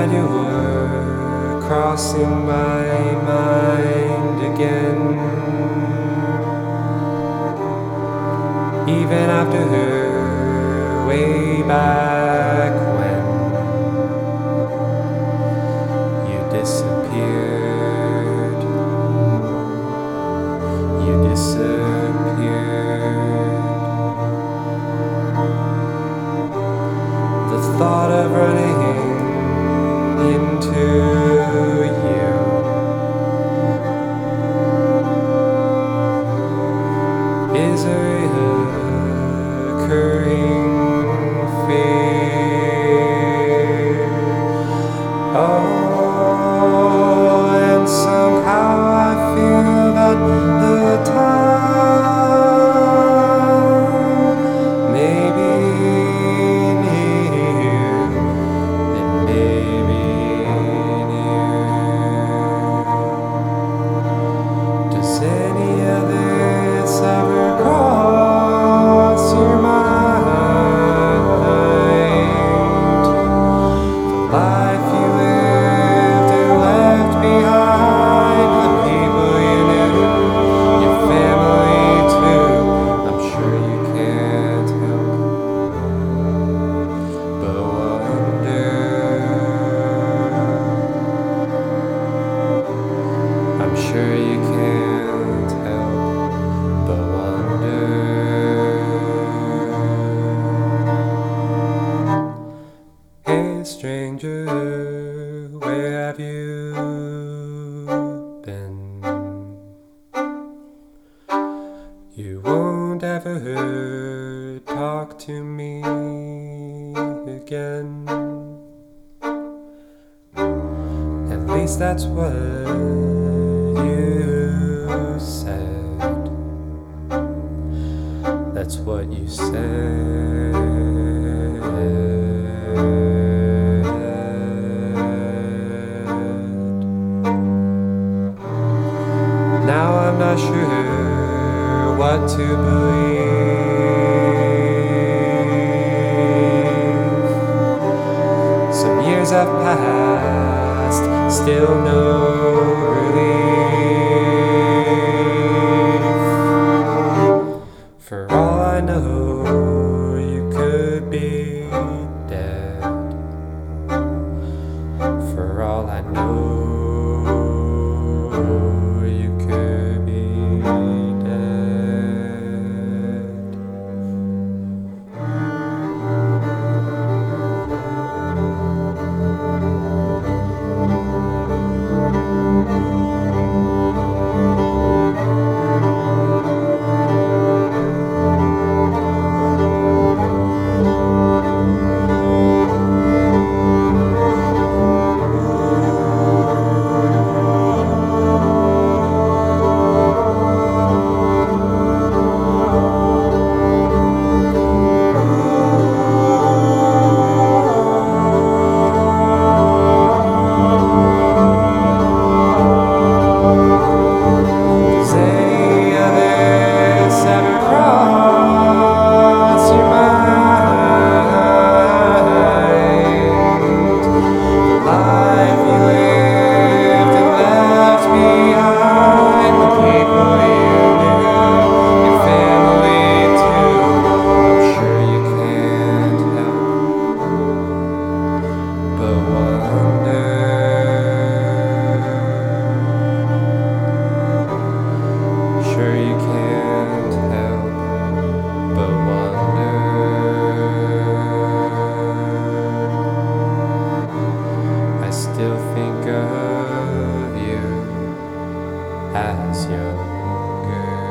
and you were crossing my mind again. Even after her way back when you disappeared, you disappeared. The thought of running into you is a recurring fear. Oh, and somehow I feel that the time may be near, it may be near. Does any of this ever cross your mind? The life you lived and left behind, the people you knew, your family too. I'm sure you can't help but wonder. I'm sure you can't help but wonder. Hey stranger, where have you been? You won't ever talk to me again. At least that's what you said. That's what you said. Now I'm not sure what to believe. Some years have passed, still no relief. For all I know, you could be dead. For all I know, you could be dead. Sure you can't help but wonder. I still think of you as younger.